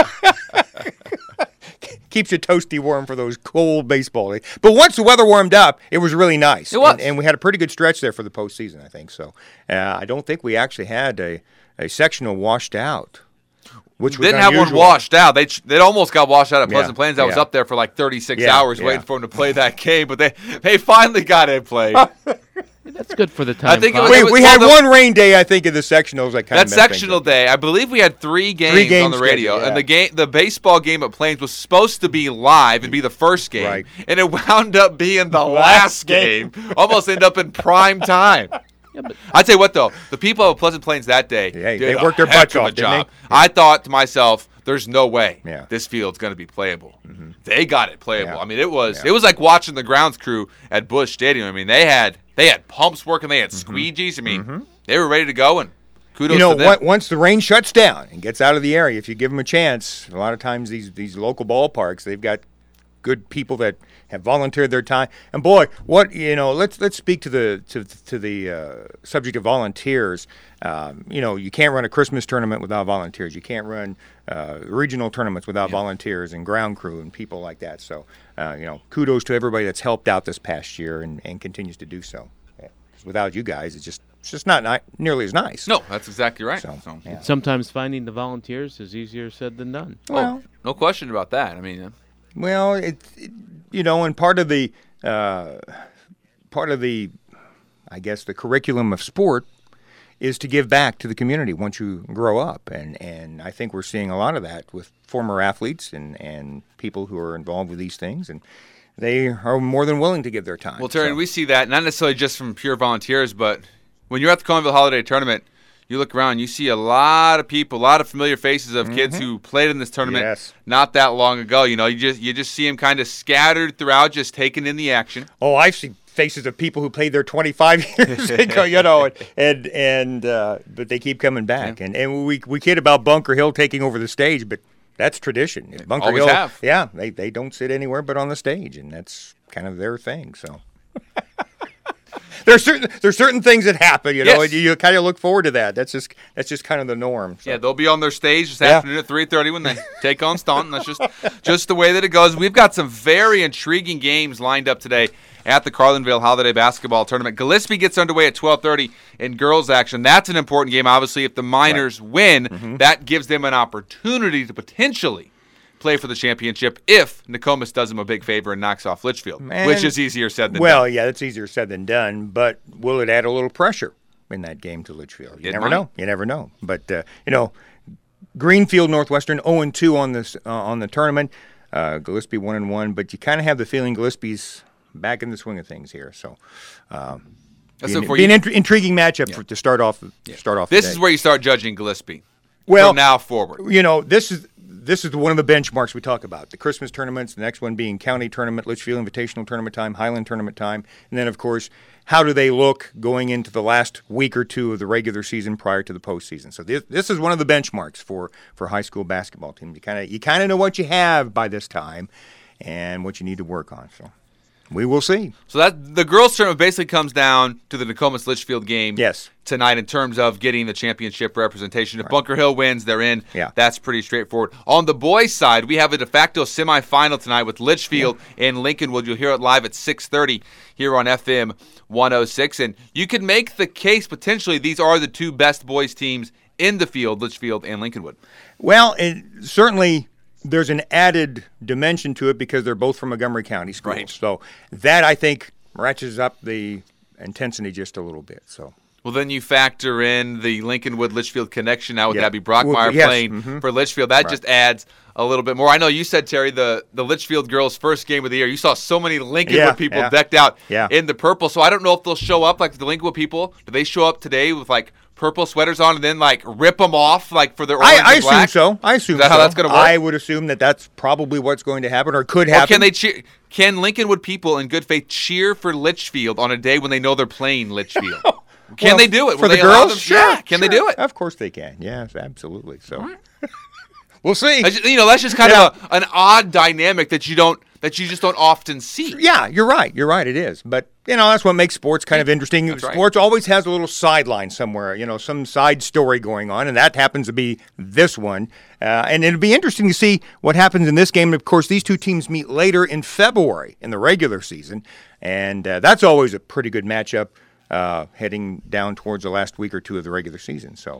Keeps you toasty warm for those cold baseball days. But once the weather warmed up, it was really nice. It was. And we had a pretty good stretch there for the postseason, I think. So I don't think we actually had a sectional washed out, which was didn't have unusual. one washed out. They almost got washed out at Pleasant Plains. I was yeah. up there for like 36 Yeah, hours yeah. waiting for them to play that game, but they finally got it played. That's good for the time. I think we had one rain day, I think, in the sectionals. That sectional day, I believe we had three games on the radio, scheduled, and the baseball game at Plains was supposed to be live and be the first game, Right. and it wound up being the last game. Almost ended up in prime time. I tell you what, though, the people of Pleasant Plains that day did they worked their a heck butts of a off, didn't job. they? I thought to myself, there's no way Yeah. this field's going to be playable. Mm-hmm. They got it playable. Yeah. I mean, it was like watching the grounds crew at Busch Stadium. I mean, they had pumps working, they had squeegees. I mean, they were ready to go, and kudos to them. Once the rain shuts down and gets out of the area, if you give them a chance, a lot of times these local ballparks, they've got good people that have volunteered their time. And boy, let's speak to the subject of volunteers. You can't run a Christmas tournament without volunteers. You can't run regional tournaments without volunteers and ground crew and people like that. So, kudos to everybody that's helped out this past year and continues to do so. Yeah. 'Cause without you guys, it's just not nearly as nice. No, that's exactly right. So, yeah. Sometimes finding the volunteers is easier said than done. Well, no question about that. I mean, well, and part of the, I guess, the curriculum of sport is to give back to the community once you grow up, and I think we're seeing a lot of that with former athletes and people who are involved with these things, and they are more than willing to give their time. well, Terry, we see that not necessarily just from pure volunteers, but when you're at the Coneville Holiday Tournament, you look around, you see a lot of people, a lot of familiar faces of kids who played in this tournament not that long ago. You just see them kind of scattered throughout, just taking in the action. Oh, I've seen faces of people who played there 25 years ago, but they keep coming back. Yeah. And we kid about Bunker Hill taking over the stage, but that's tradition. Bunker always Hill, have. Yeah, they don't sit anywhere but on the stage, and that's kind of their thing. So there's certain things that happen, you know, Yes. and you kind of look forward to that. That's just kind of the norm. So. Yeah, they'll be on their stage this afternoon at 3:30 when they take on Staunton. That's just the way that it goes. We've got some very intriguing games lined up today at the Carlinville Holiday Basketball Tournament. Gillespie gets underway at 12:30 in girls action. That's an important game, obviously. If the Miners win, that gives them an opportunity to potentially play for the championship if Nokomis does them a big favor and knocks off Litchfield, which is easier said than done. Well, yeah, it's easier said than done, but will it add a little pressure in that game to Litchfield? You never know. You never know. But, Greenfield Northwestern 0-2 on the tournament. Gillespie 1-1, but you kind of have the feeling Gillespie's back in the swing of things here. So, be an intriguing matchup to start off. This is where you start judging Gillespie. Well, from now forward, this is one of the benchmarks we talk about. The Christmas tournaments, the next one being County Tournament, Litchfield Invitational Tournament time, Highland Tournament time, and then, of course, how do they look going into the last week or two of the regular season prior to the postseason? So this is one of the benchmarks for high school basketball teams. You kind of know what you have by this time and what you need to work on. So we will see. So that the girls' tournament basically comes down to the Nokomis Litchfield game tonight in terms of getting the championship representation. If Bunker Hill wins, they're in. Yeah. That's pretty straightforward. On the boys' side, we have a de facto semifinal tonight with Litchfield and Lincolnwood. You'll hear it live at 6:30 here on FM 106. And you can make the case potentially these are the two best boys' teams in the field, Litchfield and Lincolnwood. Well, certainly there's an added dimension to it because they're both from Montgomery County schools. Right. So that, I think, ratchets up the intensity just a little bit. So. Well, then you factor in the Lincolnwood-Litchfield connection now with Abby Brockmeyer playing for Litchfield. That just adds a little bit more. I know you said, Terry, the Litchfield girls' first game of the year, you saw so many Lincolnwood people decked out in the purple. So I don't know if they'll show up like the Lincolnwood people. Do they show up today with, purple sweaters on and then, rip them off, for their orange and black? I assume so. Is that how that's going to work? I would assume that's probably what's going to happen or could happen. Or can Lincolnwood people in good faith cheer for Litchfield on a day when they know they're playing Litchfield? Can they do it? For the girls? Sure. Can they do it? Of course they can. Yes, absolutely. So we'll see. That's just kind of an odd dynamic that you just don't often see. Yeah, you're right. It is. But, that's what makes sports kind of interesting. That's sports always has a little sideline somewhere, some side story going on, and that happens to be this one. And it'll be interesting to see what happens in this game. And, of course, these two teams meet later in February in the regular season, and that's always a pretty good matchup heading down towards the last week or two of the regular season. So,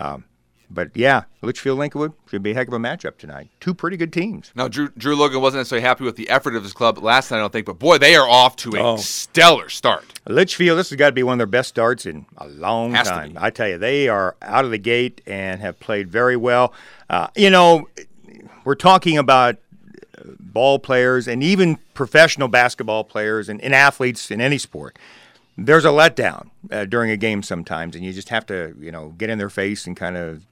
but yeah, Litchfield Lincolnwood should be a heck of a matchup tonight. Two pretty good teams. Now, Drew Logan wasn't necessarily happy with the effort of his club last night, I don't think, but boy, they are off to a stellar start. Litchfield, this has got to be one of their best starts in a long time. I tell you, they are out of the gate and have played very well. We're talking about ball players and even professional basketball players and athletes in any sport. There's a letdown during a game sometimes, and you just have to, get in their face and kind of,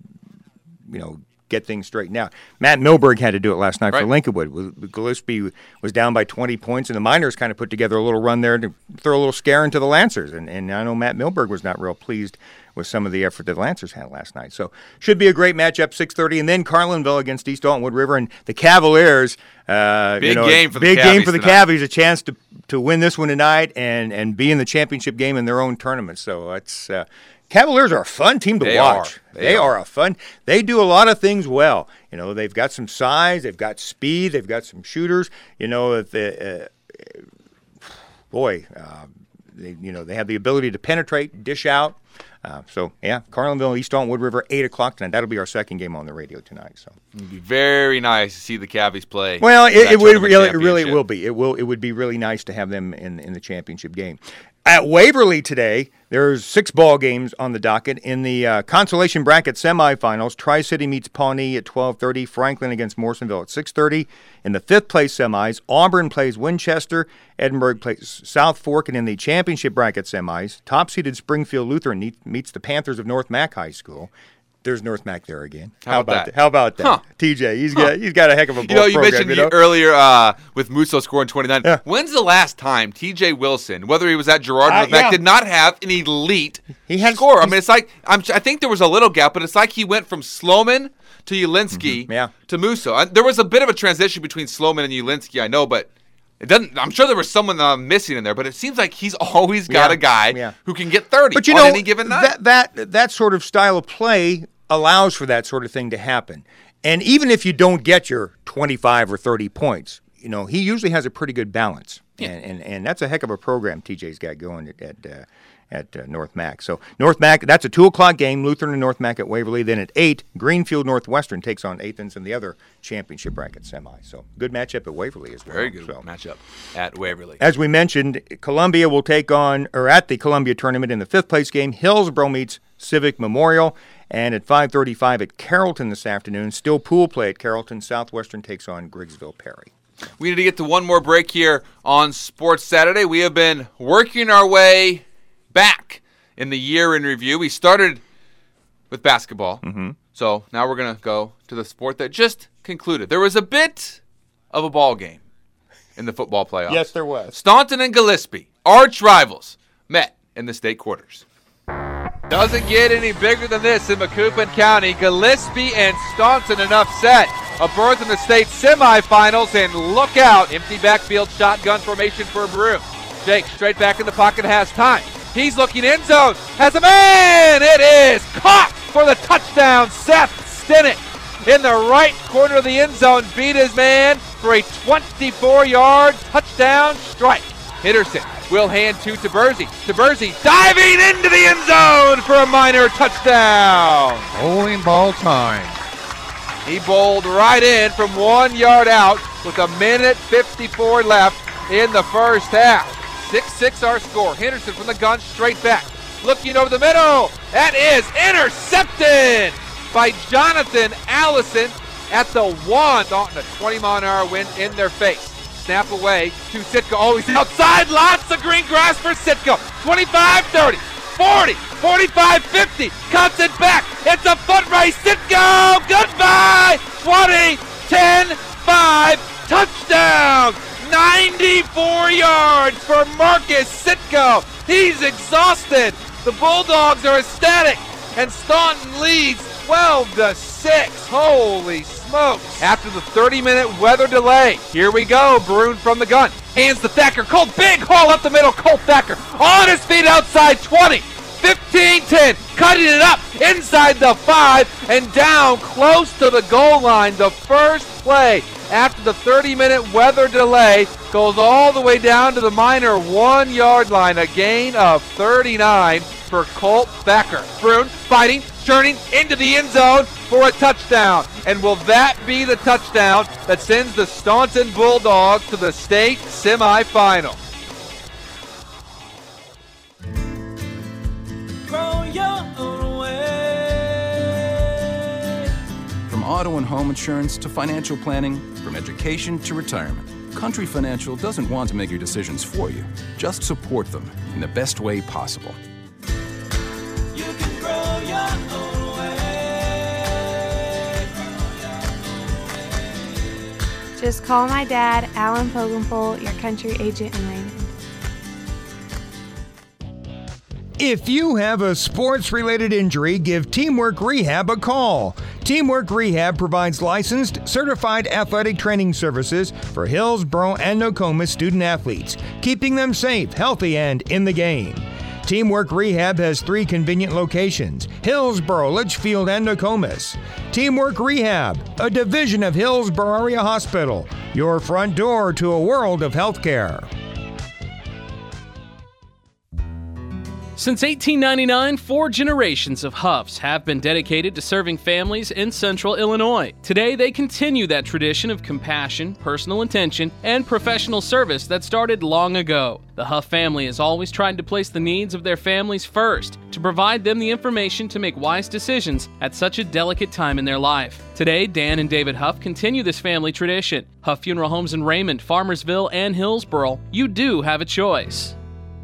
get things straightened out. Matt Milberg had to do it last night for Lincolnwood. Gillespie was down by 20 points, and the Miners kind of put together a little run there to throw a little scare into the Lancers. And I know Matt Milberg was not real pleased with some of the effort that the Lancers had last night. So should be a great matchup, 6:30. And then Carlinville against East Alton Wood River. And the Cavaliers, big game for the Cavies, a chance to win this one tonight and be in the championship game in their own tournament. So it's Cavaliers are a fun team to watch. They are a fun. They do a lot of things well. They've got some size, they've got speed, they've got some shooters. They have the ability to penetrate, dish out. Carlinville, East Alton Wood River, 8 o'clock tonight. That'll be our second game on the radio tonight. So it'd be very nice to see the Cavies play. Well, it really will be. It would be really nice to have them in the championship game. At Waverly today, there's 6 ball games on the docket. In the consolation bracket semifinals, Tri-City meets Pawnee at 12:30, Franklin against Morrisonville at 6:30. In the 5th place semis, Auburn plays Winchester, Edinburgh plays South Fork, and in the championship bracket semis, top-seeded Springfield Lutheran meets the Panthers of North Mac High School. There's North Mac there again. How about that? Huh. TJ, he's got a heck of a ball you program. Mentioned earlier with Musso scoring 29. Yeah. When's the last time TJ Wilson, whether he was at Girard or North Mac, did not have an elite score? I mean, it's like I think there was a little gap, but it's like he went from Sloman to Ulinski to Musso. There was a bit of a transition between Sloman and Ulinski, I know, but It doesn't. I'm sure there was someone missing in there, but it seems like he's always got a guy who can get 30 but on any given night. That sort of style of play allows for that sort of thing to happen. And even if you don't get your 25 or 30 points, he usually has a pretty good balance. Yeah. And that's a heck of a program TJ's got going at North Mac. So North Mac, that's a 2 o'clock game, Lutheran and North Mac at Waverly. Then at 8, Greenfield Northwestern takes on Athens and the other championship bracket semi. So good matchup at Waverly as well. Very good matchup at Waverly. As we mentioned, Columbia will take on, or at the Columbia tournament in the 5th place game, Hillsboro meets Civic Memorial. And at 5:35 at Carrollton this afternoon, still pool play at Carrollton, Southwestern takes on Griggsville Perry. We need to get to one more break here on Sports Saturday. We have been working our way back in the year in review. We started with basketball, so now we're going to go to the sport that just concluded. There was a bit of a ball game in the football playoffs. Yes, there was. Staunton and Gillespie, arch rivals, met in the state quarters. Doesn't get any bigger than this in Macoupin County. Gillespie and Staunton enough set. A berth in the state semifinals, and look out. Empty backfield shotgun formation for Broom. Jake straight back in the pocket, has time. He's looking end zone. Has a man. It is caught for the touchdown. Seth Stinnett in the right corner of the end zone. Beat his man for a 24-yard touchdown strike. Hitterson will hand to Taberzi. Taberzi diving into the end zone for a minor touchdown. Bowling ball time. He bowled right in from 1 yard out with 1:54 left in the first half. 6-6 our score. Henderson from the gun straight back. Looking over the middle. That is intercepted by Jonathan Allison at the 1. Taunton, a 20-mile-an-hour wind in their face. Snap away to Sitka. Always outside. Lots of green grass for Sitka. 25-30. 40, 45, 50, cuts it back. It's a foot race. Sitco, goodbye. 20, 10, 5, touchdown. 94 yards for Marcus Sitco. He's exhausted. The Bulldogs are ecstatic, and Staunton leads 12-6. Holy smokes. After the 30-minute weather delay, here we go. Bruin from the gun. Hands to Thacker. Colt, big haul up the middle. Colt Thacker on his feet outside 20. 15-10, cutting it up inside the 5 and down close to the goal line. The first play after the 30-minute weather delay goes all the way down to the minor 1 yard line. A gain of 39 for Colt Thacker. Bruin fighting, turning into the end zone for a touchdown. And will that be the touchdown that sends the Staunton Bulldogs to the state semifinal? From auto and home insurance to financial planning, from education to retirement, Country Financial doesn't want to make your decisions for you. Just support them in the best way possible. You can grow your own way. Just call my dad, Alan Pogenpole, your country agent in Raymond. If you have a sports-related injury, give Teamwork Rehab a call. Teamwork Rehab provides licensed, certified athletic training services for Hillsboro and Nokomis student-athletes, keeping them safe, healthy, and in the game. Teamwork Rehab has 3 convenient locations: Hillsboro, Litchfield, and Nokomis. Teamwork Rehab, a division of Hillsboro Area Hospital, your front door to a world of healthcare. Since 1899, 4 generations of Huffs have been dedicated to serving families in central Illinois. Today, they continue that tradition of compassion, personal attention, and professional service that started long ago. The Huff family has always tried to place the needs of their families first, to provide them the information to make wise decisions at such a delicate time in their life. Today, Dan and David Huff continue this family tradition. Huff Funeral Homes in Raymond, Farmersville, and Hillsboro. You do have a choice.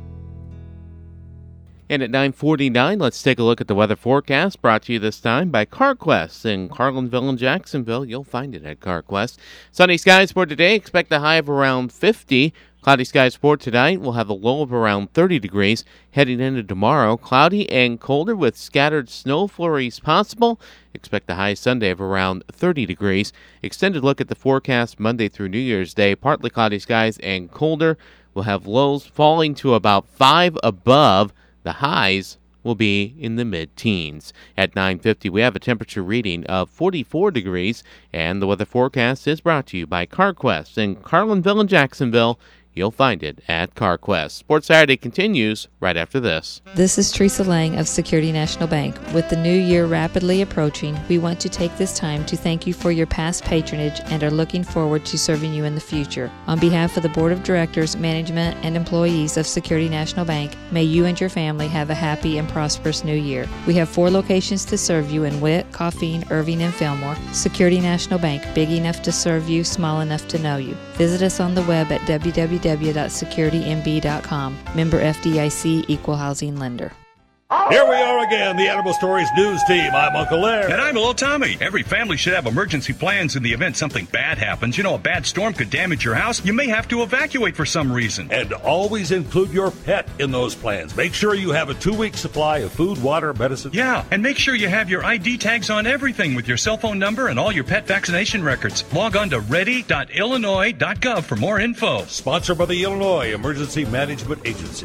And at 9:49, let's take a look at the weather forecast, brought to you this time by CarQuest in Carlinville and Jacksonville. You'll find it at CarQuest. Sunny skies for today. Expect a high of around 50. Cloudy skies for tonight. We'll have a low of around 30 degrees. Heading into tomorrow, cloudy and colder with scattered snow flurries possible. Expect a high Sunday of around 30 degrees. Extended look at the forecast Monday through New Year's Day. Partly cloudy skies and colder. We'll have lows falling to about 5 above. The highs will be in the mid-teens. At 9:50, we have a temperature reading of 44 degrees. And the weather forecast is brought to you by CarQuest in Carlinville and Jacksonville. You'll find it at CarQuest. Sports Saturday continues right after this. This is Teresa Lang of Security National Bank. With the new year rapidly approaching, we want to take this time to thank you for your past patronage and are looking forward to serving you in the future. On behalf of the Board of Directors, management, and employees of Security National Bank, may you and your family have a happy and prosperous new year. We have 4 locations to serve you in Witt, Coffeen, Irving, and Fillmore. Security National Bank, big enough to serve you, small enough to know you. Visit us on the web at www.securitynb.com. Member FDIC, Equal Housing Lender. Here we are again, the Animal Stories News Team. I'm Uncle Larry. And I'm Little Tommy. Every family should have emergency plans in the event something bad happens. You know, a bad storm could damage your house. You may have to evacuate for some reason. And always include your pet in those plans. Make sure you have a 2-week supply of food, water, medicine. Yeah, and make sure you have your ID tags on everything with your cell phone number and all your pet vaccination records. Log on to ready.illinois.gov for more info. Sponsored by the Illinois Emergency Management Agency.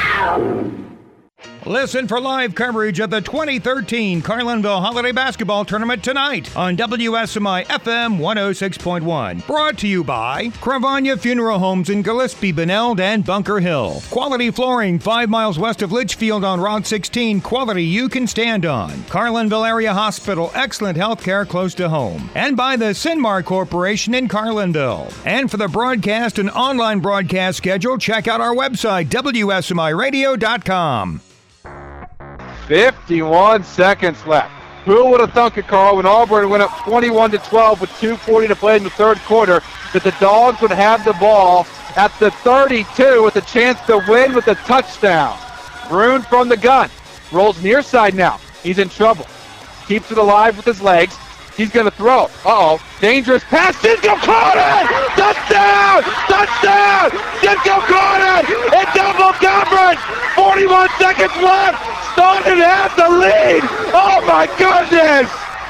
Listen for live coverage of the 2013 Carlinville Holiday Basketball Tournament tonight on WSMI FM 106.1. Brought to you by Cravagna Funeral Homes in Gillespie, Beneld, and Bunker Hill. Quality flooring 5 miles west of Litchfield on Route 16. Quality you can stand on. Carlinville Area Hospital. Excellent health care close to home. And by the Sinmar Corporation in Carlinville. And for the broadcast and online broadcast schedule, check out our website, WSMIRadio.com. 51 seconds left. Who would have thunk it, Carl, when Auburn went up 21-12 with 2:40 to play in the third quarter, that the Dogs would have the ball at the 32 with a chance to win with a touchdown. Brune from the gun. Rolls near side now. He's in trouble. Keeps it alive with his legs. He's going to throw. Uh-oh. Dangerous pass. Disco caught it! Touchdown! Touchdown! Disco caught it! In double coverage! 41 seconds left! Staunton has the lead! Oh, my goodness!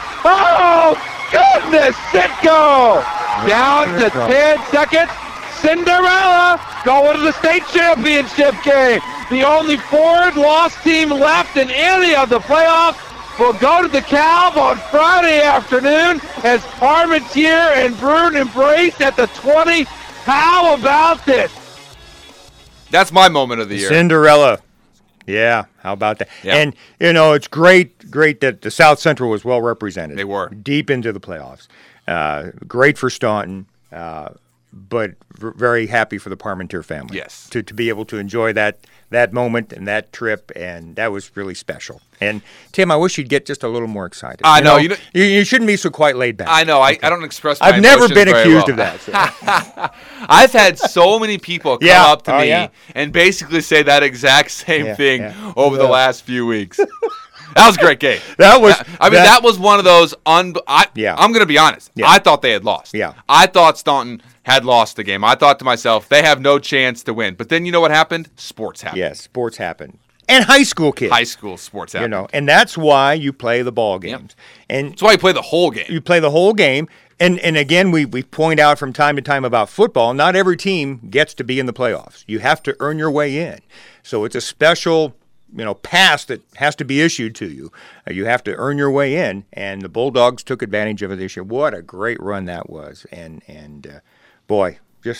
Oh, goodness! Sitco! Down to 10 seconds. Cinderella going to the state championship game. The only Ford lost team left in any of the playoffs will go to the Calv on Friday afternoon as Parmentier and Brune embrace at the 20. How about this? That's my moment of the year. Cinderella. Yeah, how about that? Yeah. And, you know, it's great that the South Central was well represented. They were. Deep into the playoffs. Great for Staunton, but very happy for the Parmentier family. Yes. To be able to enjoy that moment and that trip, and that was really special. And, Tim, I wish you'd get just a little more excited. I know. You shouldn't be so quite laid back. I know. I don't express my I've never emotions been very accused well. of that. So. I've had so many people come up to me and basically say that exact same thing over the last few weeks. That was a great game. That was one of those. I'm going to be honest. Yeah. I thought they had lost. Yeah. I thought Staunton had lost the game. I thought to myself, they have no chance to win. But then you know what happened? Sports happened. Yes, sports happened. And high school kids. High school sports happened. You know, and that's why you play the ball games. Yep. And that's why you play the whole game. You play the whole game. And again, we point out from time to time about football, not every team gets to be in the playoffs. You have to earn your way in. So it's a special, pass that has to be issued to you. You have to earn your way in, and the Bulldogs took advantage of it this year. What a great run that was. And boy,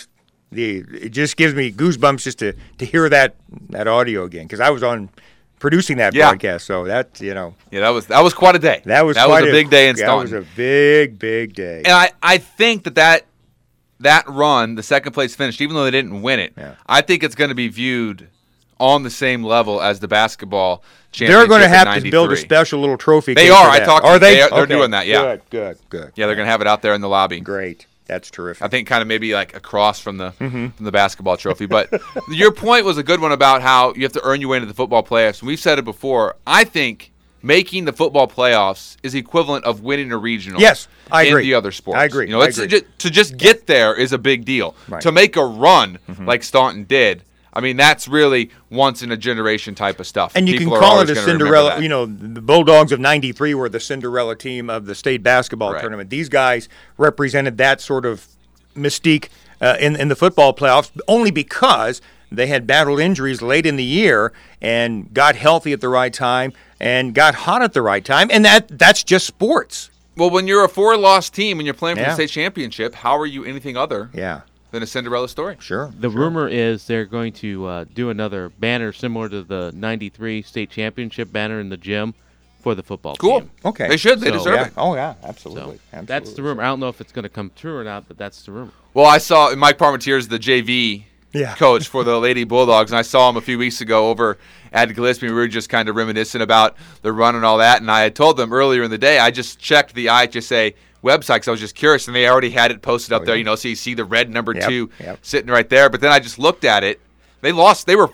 it just gives me goosebumps just to hear that audio again, because I was on producing that broadcast. So that that was quite a day. That was a big day in Staunton. That was a big day. And I think that run, the second place finish, even though they didn't win it, I think it's going to be viewed on the same level as the basketball championship. They're going to have to build a special little trophy. They are. I talked. Are they? They're doing that. Yeah. Good. Yeah, they're going to have it out there in the lobby. Great. That's terrific. I think kind of maybe like across from the basketball trophy. But your point was a good one about how you have to earn your way into the football playoffs. And we've said it before. I think making the football playoffs is equivalent of winning a regional. Yes, I agree. In the other sports. I agree. You know, to just get there is a big deal. Right. To make a run like Staunton did, I mean, that's really once-in-a-generation type of stuff. And you People can are call always it a gonna remember Cinderella. that. You know, the Bulldogs of '93 were the Cinderella team of the state basketball tournament. These guys represented that sort of mystique in the football playoffs, only because they had battled injuries late in the year and got healthy at the right time and got hot at the right time, and that's just sports. Well, when you're a 4-loss team and you're playing for Yeah. the state championship, how are you anything other than a Cinderella story? Sure. The rumor is they're going to do another banner similar to the '93 state championship banner in the gym for the football team. Okay. They should. They deserve it. Oh, yeah, absolutely. That's the rumor. I don't know if it's going to come true or not, but that's the rumor. Well, I saw Mike Parmentier, the JV coach for the Lady Bulldogs, and I saw him a few weeks ago over at Gillespie. We were just kind of reminiscing about the run and all that, and I had told them earlier in the day, I just checked the IHSA website because I was just curious, and they already had it posted up there, you know, so you see the red number 2 sitting right there. But then I just looked at it. They lost. They were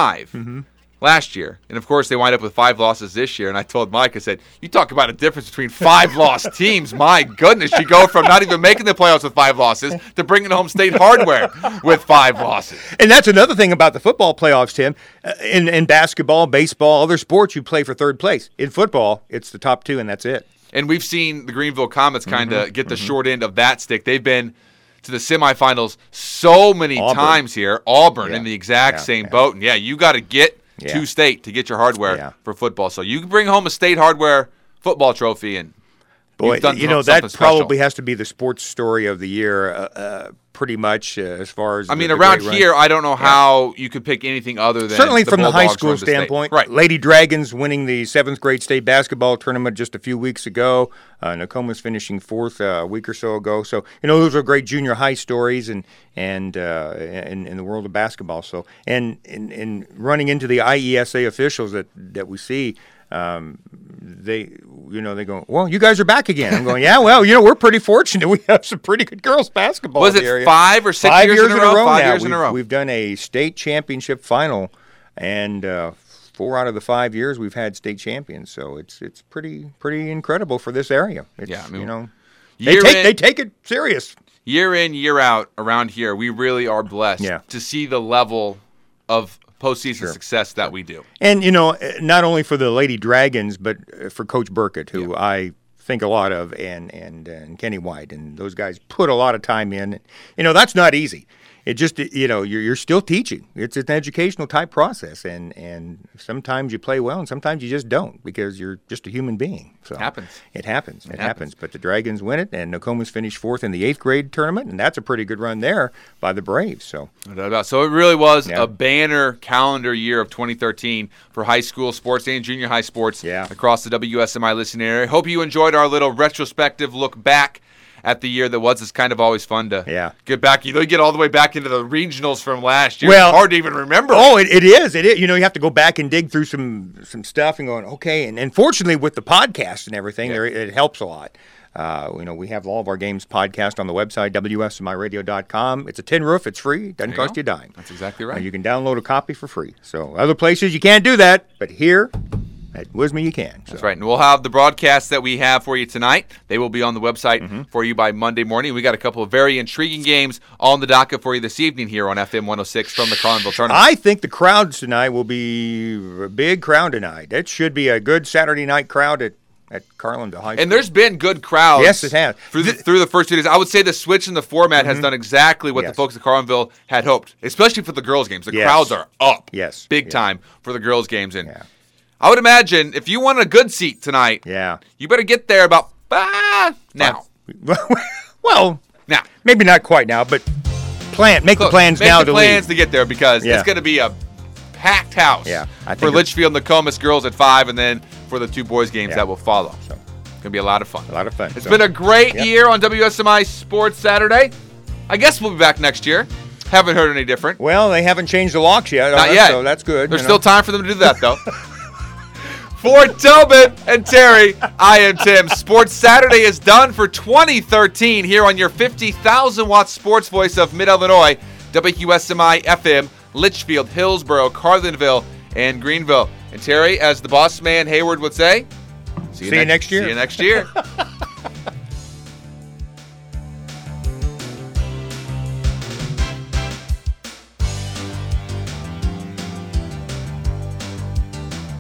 4-5 last year, and of course they wind up with 5 losses this year. And I told Mike, I said, "You talk about a difference between 5 lost teams. My goodness, you go from not even making the playoffs with 5 losses to bringing home state hardware with 5 losses." And that's another thing about the football playoffs, Tim. In basketball, baseball, other sports, you play for third place. In football, it's the top 2, and that's it. And we've seen the Greenville Comets kind of get the short end of that stick. They've been to the semifinals so many times here. Auburn in the exact same boat. And, you got to get to state to get your hardware for football. So you can bring home a state hardware football trophy. And boy, done you know, something that special. probably has to be the sports story of the year, pretty much, as far as I mean, the around great run. here, I don't know how you could pick anything other than Certainly from the high Bulldogs school run the state. standpoint. Right. Lady Dragons winning the 7th grade state basketball tournament just a few weeks ago. Nokomis finishing 4th a week or so ago. So, you know, those are great junior high stories and in the world of basketball. So, and running into the IESA officials that we see, they go, well, you guys are back again. I'm going, yeah, well, you know, we're pretty fortunate. We have some pretty good girls basketball. Was in it the area. 5 or 6 years in a row? 5 years in a row. We've done a state championship final, and 4 out of the 5 years we've had state champions. So it's pretty incredible for this area. It's, you know, they take it serious. Year in, year out around here, we really are blessed to see the level of postseason success that we do. And, you know, not only for the Lady Dragons, but for Coach Burkett, who I think a lot of, and Kenny White, and those guys put a lot of time in. You know, that's not easy. It just, you know, you're still teaching. It's an educational type process, and sometimes you play well, and sometimes you just don't because you're just a human being. So It happens. It happens. But the Dragons win it, and Nokomis finished 4th in the 8th grade tournament, and that's a pretty good run there by the Braves. So it really was a banner calendar year of 2013 for high school sports and junior high sports across the WSMI listening area. Hope you enjoyed our little retrospective look back at the year that was. It's kind of always fun to get back. You know, you get all the way back into the regionals from last year. Well, it's hard to even remember. Oh, it is. It is. You know, you have to go back and dig through some stuff and going, okay. And fortunately, with the podcast and everything, it helps a lot. You know, we have all of our games podcast on the website, WSMIRadio.com. It's a tin roof. It's free. It doesn't cost you a dime. That's exactly right. You can download a copy for free. So other places you can't do that, but here at WSMI you can. So. That's right. And we'll have the broadcasts that we have for you tonight. They will be on the website for you by Monday morning. We got a couple of very intriguing games on the docket for you this evening here on FM 106 from the Carlinville Tournament. I think the crowds tonight will be a big crowd tonight. It should be a good Saturday night crowd at Carlinville High School. And there's been good crowds. Yes, it has. Through the first 2 days. I would say the switch in the format has done exactly what the folks at Carlinville had hoped, especially for the girls' games. The crowds are up big time for the girls' games. And I would imagine if you want a good seat tonight, you better get there about now. Well, now. Maybe not quite now, but make the plans now to leave. Make the plans to get there because it's going to be a packed house for Litchfield and Nokomis girls at 5, and then for the 2 boys games that will follow. So it's going to be a lot of fun. It's been a great year on WSMI Sports Saturday. I guess we'll be back next year. Haven't heard any different. Well, they haven't changed the locks yet. Not yet. So that's good. There's still time for them to do that, though. For Tobin and Terry, I am Tim. Sports Saturday is done for 2013 here on your 50,000-watt sports voice of Mid-Illinois, WQSMI FM, Litchfield, Hillsboro, Carlinville, and Greenville. And Terry, as the boss man Hayward would say, See you next year. See you next year.